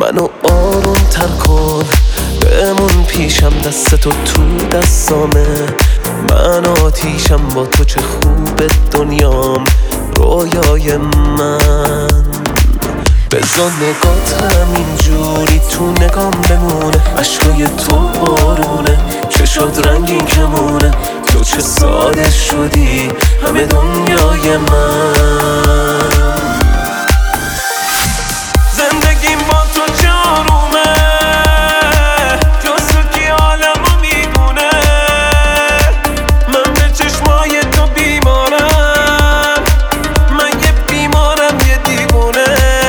منو آروم تر کن، بمون پیشم، دستتو تو دستامه. من آتیشم با تو، چه خوبه دنیام، رویای من. بذار نگات همینجوری تو نگام بمونه، عشقای تو بارونه، چشات رنگین کمونه. تو چه ساده شدی، همه دنیای من. زندگیم با تو جارومه، جز کی عالمو میدونه. من به چشمای تو بیمارم، من یه بیمارم، یه دیوونه.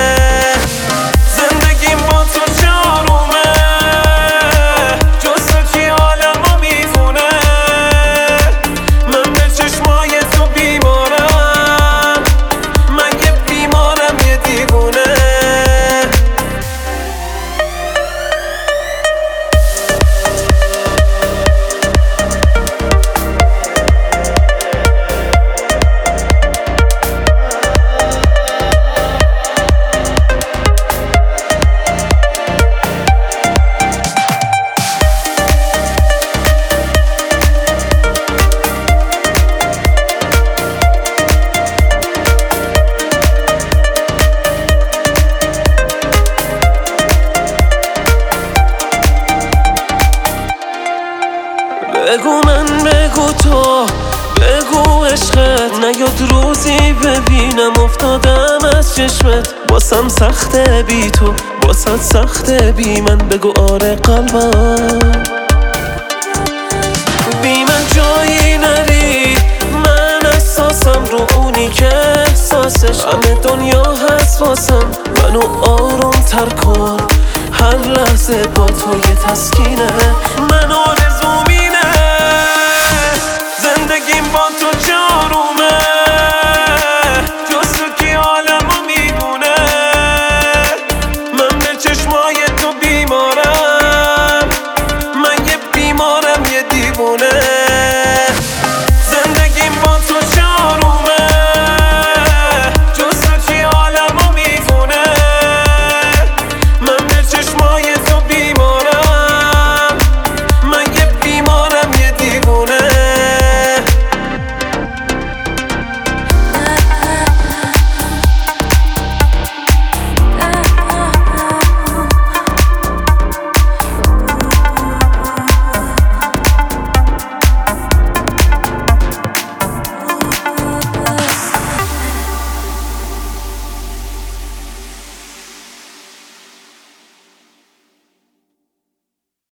زندگیم با تو جارومه، جز کی عالمو میدونه. من به چشمای تو بیمارم، من یه بیمارم، یه دیوونه. بگو من، بگو تو، بگو عشقت نیاد روزی ببینم افتادم از چشمت. واسم سخته بی تو، واست سخته بی من. بگو آره قلبم، بی من جایی نری. من احساسم رو اونی که احساسش، همه دنیا هست واسم. منو آروم تر کن، هر لحظه با تو یه تسکینه. منو